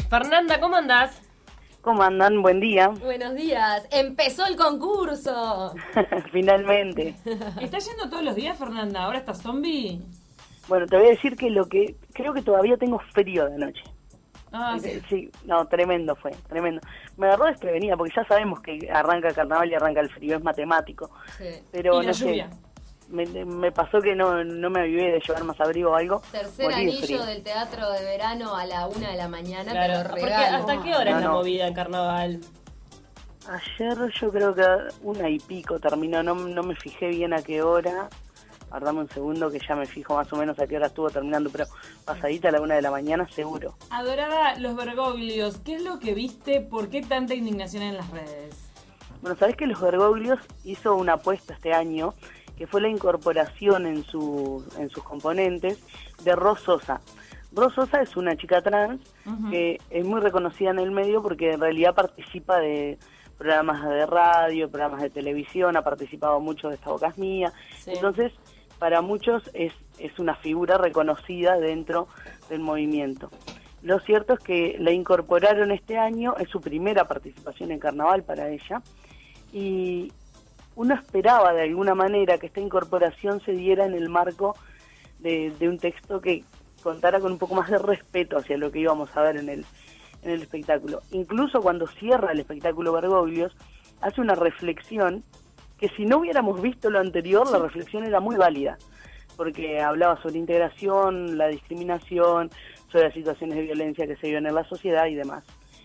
Fernanda, ¿cómo andás? ¿Cómo andan? Buen día. Buenos días. Empezó el concurso. Finalmente. ¿Estás yendo todos los días, Fernanda? ¿Ahora estás zombie? Bueno, te voy a decir que creo que todavía tengo frío de noche. Ah, sí. Sí, no, tremendo fue, tremendo. Me agarró desprevenida porque ya sabemos que arranca el carnaval y arranca el frío, es matemático. Sí. Pero Y la no lluvia. sé, me pasó que no me avivé de llevar más abrigo o algo. Tercer Morí de anillo frío. del teatro de verano a la 1 de la mañana, Claro, te lo porque regalo. ¿hasta qué hora es la No. movida en carnaval? Ayer yo creo que 1:00 terminó, no me fijé bien a qué hora. Dame un segundo que ya me fijo más o menos a qué hora estuvo terminando, pero pasadita a la 1 de la mañana seguro. Adorada, los Bergoglios, ¿qué es lo que viste? ¿Por qué tanta indignación en las redes? Bueno, sabés que los Bergoglios hizo una apuesta este año, que fue la incorporación en sus componentes de Ros Sosa. Ros Sosa es una chica trans que es muy reconocida en el medio porque en realidad participa de programas de radio, programas de televisión, ha participado mucho de Esta Boca es Mía. Sí. Entonces, para muchos es una figura reconocida dentro del movimiento. Lo cierto es que la incorporaron este año, es su primera participación en carnaval para ella, y uno esperaba de alguna manera que esta incorporación se diera en el marco de un texto que contara con un poco más de respeto hacia lo que íbamos a ver en el espectáculo. Incluso cuando cierra el espectáculo Bergoglios, hace una reflexión que si no hubiéramos visto lo anterior, la reflexión era muy válida, porque hablaba sobre integración, la discriminación, sobre las situaciones de violencia que se viven en la sociedad y demás,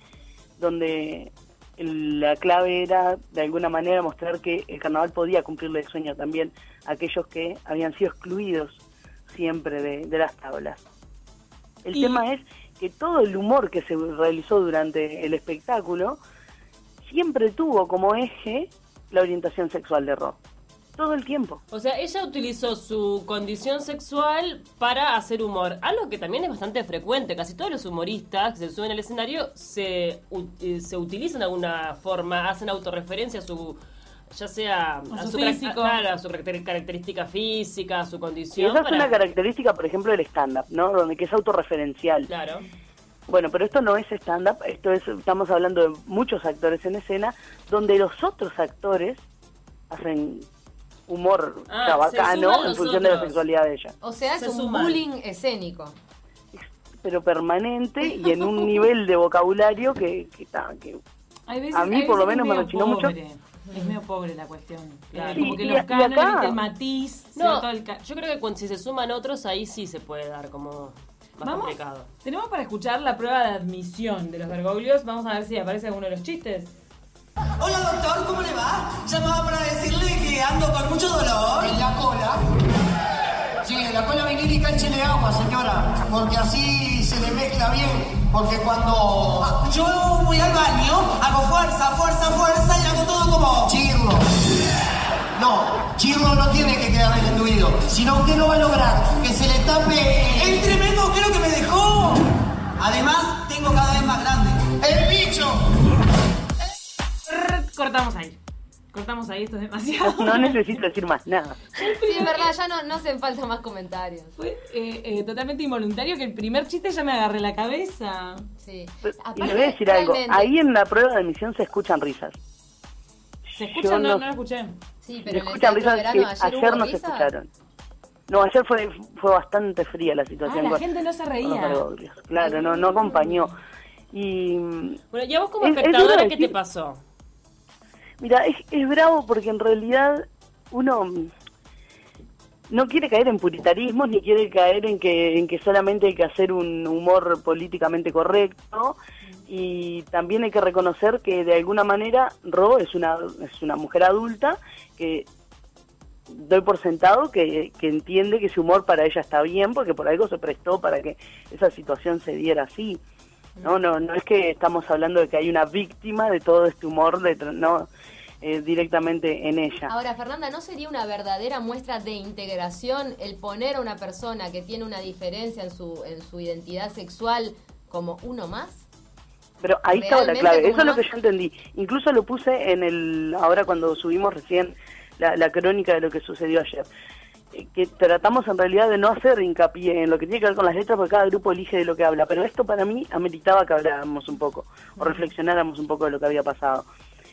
donde la clave era, de alguna manera, mostrar que el carnaval podía cumplirle el sueño también a aquellos que habían sido excluidos siempre de las tablas. El tema es que todo el humor que se realizó durante el espectáculo siempre tuvo como eje la orientación sexual de Ro. Todo el tiempo. O sea, ella utilizó su condición sexual para hacer humor, algo que también es bastante frecuente. Casi todos los humoristas que se suben al escenario se utilizan de alguna forma, hacen autorreferencia a su, ya sea a su físico, claro, a su característica física, a su Y condición. esa es una característica, por ejemplo, del stand-up, ¿no? Donde que es autorreferencial. Claro. Bueno, pero esto no es stand-up, estamos hablando de muchos actores en escena, donde los otros actores hacen humor Se suman chabacano en los función de la otros. sexualidad de ella. O sea, es Se un suman. bullying escénico. Pero permanente y en un nivel de vocabulario que Hay veces, a mí hay por lo veces menos que me es medio rechinó mucho. pobre. Es medio pobre la cuestión. Claro. Como que Y los acá- cánones, el matiz, No, todo el yo creo que si se suman otros, ahí sí se puede dar como más Vamos, complicado. tenemos para escuchar la prueba de admisión de los Bergoglios. Vamos a ver si aparece alguno de los chistes. Hola doctor, ¿cómo le va? Llamaba para decirle que ando con mucho dolor. ¿En la cola? Sí, en la cola vinílica échele agua, señora, porque así se le mezcla bien, porque cuando... Yo voy al baño, hago fuerza y hago todo como... Chirlo. No, Chirlo no tiene que quedar en el entuido, sino usted no va a lograr que se le tape... ¡El tremendo creo que me dejó! Además, tengo cada vez más grande. ¡El bicho! Cortamos ahí, esto es demasiado. No necesito decir más nada. Sí, es verdad, ya no hacen falta más comentarios. Fue totalmente involuntario que el primer chiste ya me agarré la cabeza. Sí. Y le voy a decir algo, realmente- ahí en la prueba de admisión se escuchan risas. ¿Se escucha? Yo No, no- no lo escuché. Sí, Se pero en el escuchan teatro de risas que verano ayer hubo no se risas. escucharon. No, ayer fue bastante fría la situación. Ah, la con- gente no se con los reía. Bergoglios. Claro, no acompañó. Y Bueno, y a vos como Es duro espectadora, ¿qué decir- te pasó? mira, es bravo porque en realidad uno no quiere caer en puritarismos ni quiere caer en que solamente hay que hacer un humor políticamente correcto, y también hay que reconocer que de alguna manera Ro es una mujer adulta que doy por sentado que entiende que ese humor para ella está bien porque por algo se prestó para que esa situación se diera así. No es que estamos hablando de que hay una víctima de todo este humor directamente en ella. Ahora, Fernanda, ¿no sería una verdadera muestra de integración el poner a una persona que tiene una diferencia en su identidad sexual como uno más? Pero ahí estaba la realmente clave, como eso es lo más- que yo entendí. Incluso lo puse ahora cuando subimos recién la crónica de lo que sucedió ayer. que tratamos en realidad de no hacer hincapié en lo que tiene que ver con las letras, porque cada grupo elige de lo que habla, pero esto para mí ameritaba que habláramos un poco, o reflexionáramos un poco de lo que había pasado.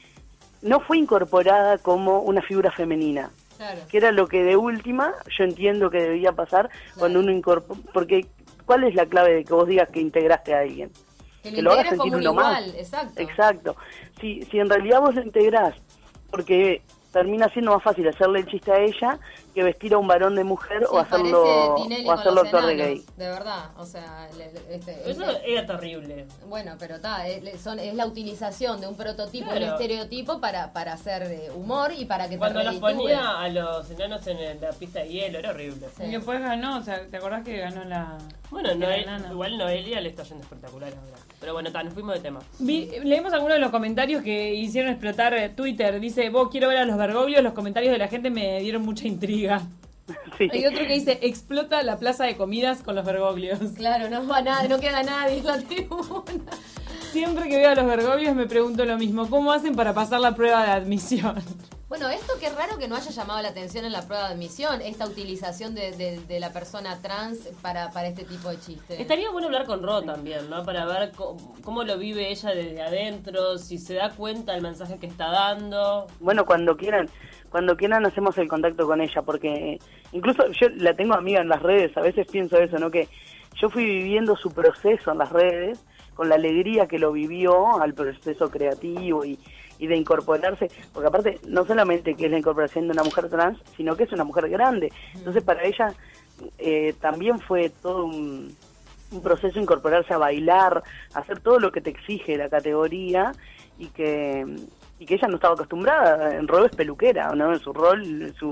No fue incorporada como una figura femenina, Claro. que era lo que de última yo entiendo que debía pasar cuando uno incorpora, porque ¿cuál es la clave de que vos digas que integraste a alguien? Que lo hagas integres como sentir un uno más. igual, exacto. Exacto. Si en realidad vos lo integrás, porque termina siendo más fácil hacerle el chiste a ella que vestir a un varón de mujer o hacerlo parece Tinelli con actor los de enanos, gay. de verdad, o sea, Eso era terrible. bueno, pero es la utilización de un prototipo, Claro. un estereotipo para hacer humor y para que Cuando te los reditúe. ponía a los enanos en la pista de hielo, era horrible. Sí. Y después ganó, o sea, ¿te acordás que ganó la... Bueno, la enana? igual Noelia le está yendo espectacular ahora. Pero bueno, nos fuimos de tema. Leímos algunos de los comentarios que hicieron explotar Twitter. Dice, vos quiero ver a los Bergoglios. Los comentarios de la gente me dieron mucha intriga. Sí. Hay otro que dice, explota la plaza de comidas con los Bergoglios. Claro, no va nada, no queda nadie en la tribuna. Siempre que veo a los Bergoglios me pregunto lo mismo. ¿Cómo hacen para pasar la prueba de admisión? Bueno, esto qué raro que no haya llamado la atención en la prueba de admisión, esta utilización de la persona trans para este tipo de chistes. Estaría bueno hablar con Ro también, ¿no? Para ver cómo lo vive ella desde adentro, si se da cuenta del mensaje que está dando. Bueno, cuando quieran hacemos el contacto con ella, porque incluso yo la tengo amiga en las redes, a veces pienso eso, ¿no? Que yo fui viviendo su proceso en las redes, con la alegría que lo vivió al proceso creativo y de incorporarse, porque aparte no solamente que es la incorporación de una mujer trans, sino que es una mujer grande. Entonces para ella también fue todo un proceso incorporarse a bailar, a hacer todo lo que te exige la categoría y que ella no estaba acostumbrada. En Ro es peluquera, ¿no? En su rol,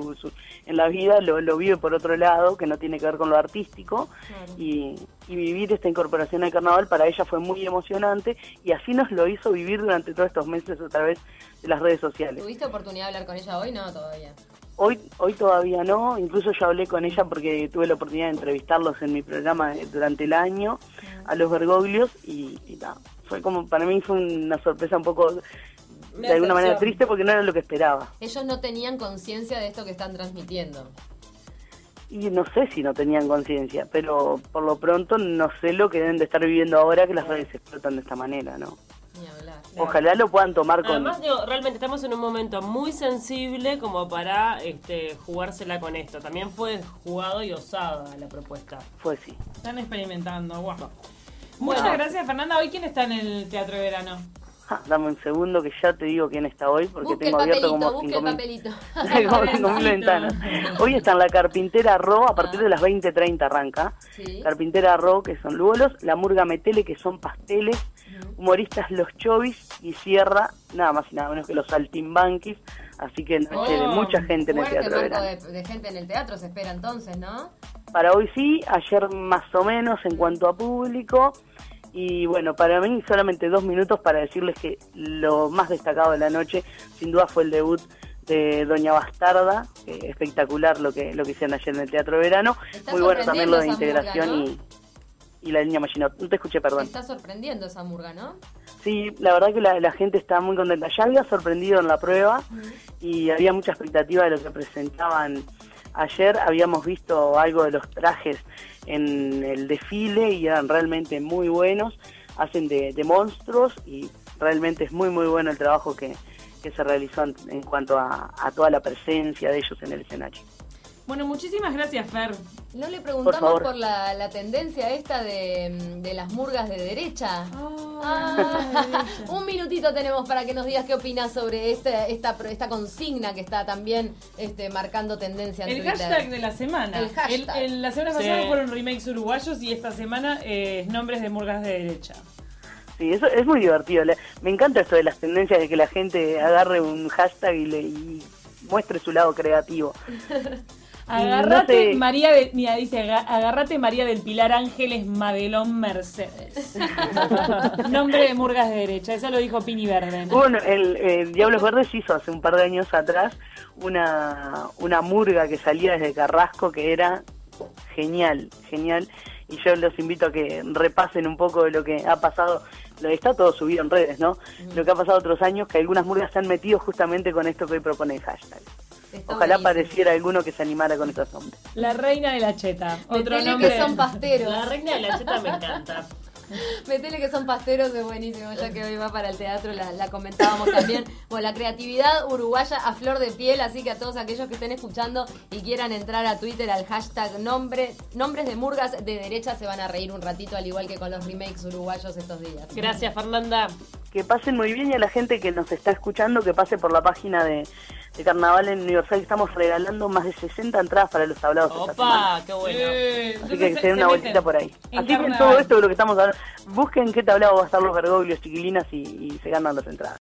en la vida lo vive por otro lado, que no tiene que ver con lo artístico. Claro. Y vivir esta incorporación al carnaval para ella fue muy emocionante y así nos lo hizo vivir durante todos estos meses a través de las redes sociales. ¿Tuviste oportunidad de hablar con ella hoy? No, todavía. Hoy todavía no, incluso yo hablé con ella porque tuve la oportunidad de entrevistarlos en mi programa durante el año, a los Bergoglios, y nada, fue como, para mí fue una sorpresa un poco, de alguna manera triste, porque no era lo que esperaba. Ellos no tenían conciencia de esto que están transmitiendo. Y no sé si no tenían conciencia, pero por lo pronto no sé lo que deben de estar viviendo ahora que las redes explotan de esta manera, ¿no? Ni hablar. Ojalá lo puedan tomar con... Además, digo, realmente estamos en un momento muy sensible como para jugársela con esto. También fue jugado y osada la propuesta. Fue sí. Están experimentando, guau. Muchas gracias, Fernanda. ¿Hoy quién está en el Teatro de Verano? Dame un segundo que ya te digo quién está hoy, porque Busque el tengo abierto papelito, como busque el 5.000 papelito. como 5.000 ventanas. Hoy está en la Carpintera Ro, a partir de las 20:30 arranca. Sí. Carpintera Ro, que son lugolos, la Murga Metele, que son pasteles, humoristas Los Chovis, y cierra nada más y nada menos que los Saltimbanquis, así que noche de mucha gente en el Fuerte Teatro de marco Verano. de gente en el teatro se espera entonces, ¿no? Para hoy sí, ayer más o menos en cuanto a público. Y bueno, para mí solamente 2 minutos para decirles que lo más destacado de la noche sin duda fue el debut de Doña Bastarda, espectacular lo que hicieron ayer en el Teatro de Verano. Está Muy bueno también lo de sorprendiendo esa integración murga, y la línea Machinot. No te escuché, perdón. Está sorprendiendo esa murga, ¿no? Sí, la verdad que la gente está muy contenta. Ya había sorprendido en la prueba y había mucha expectativa de lo que presentaban ayer. Habíamos visto algo de los trajes en el desfile y eran realmente muy buenos. Hacen de monstruos y realmente es muy bueno el trabajo que se realizó en cuanto a toda la presencia de ellos en el escenario. Bueno, muchísimas gracias, Fer. No le preguntamos favor. por la tendencia esta de las murgas de derecha. Un minutito tenemos para que nos digas qué opinas sobre esta consigna que está también marcando tendencia en El Twitter. hashtag de la semana. El hashtag. La semana pasada fueron remakes uruguayos y esta semana nombres de murgas de derecha. Sí, eso es muy divertido. Me encanta esto de las tendencias de que la gente agarre un hashtag y muestre su lado creativo. Agarrate No sé. María dice, agarrate María del Pilar Ángeles Madelón Mercedes. Nombre de murgas de derecha, eso lo dijo Pini Verde. Bueno, el Diablos Verdes hizo hace un par de años atrás una murga que salía desde Carrasco que era genial. Y yo los invito a que repasen un poco de lo que ha pasado. Está todo subido en redes, ¿no? Lo que ha pasado otros años, que algunas murgas se han metido justamente con esto que hoy propone el hashtag. Ojalá buenísimo. apareciera alguno que se animara con esos nombres. La reina de la cheta. Otro Metele nombre. que son pasteros. La reina de la cheta me encanta. Metele que son pasteros, es buenísimo, ya que hoy va para el teatro, la comentábamos también. Bueno, la creatividad uruguaya a flor de piel, así que a todos aquellos que estén escuchando y quieran entrar a Twitter al hashtag nombres de murgas de derecha, se van a reír un ratito, al igual que con los remakes uruguayos estos días. Gracias, Fernanda. Que pasen muy bien, y a la gente que nos está escuchando, que pase por la página de Carnaval en Universal. Estamos regalando más de 60 entradas para los hablados esta semana. Opa, qué bueno. Así que se den una vueltita por ahí. en Así que Carnaval. todo esto de lo que estamos hablando, busquen qué tablado va a estar los Bergoglios, Chiquilinas y se ganan las entradas.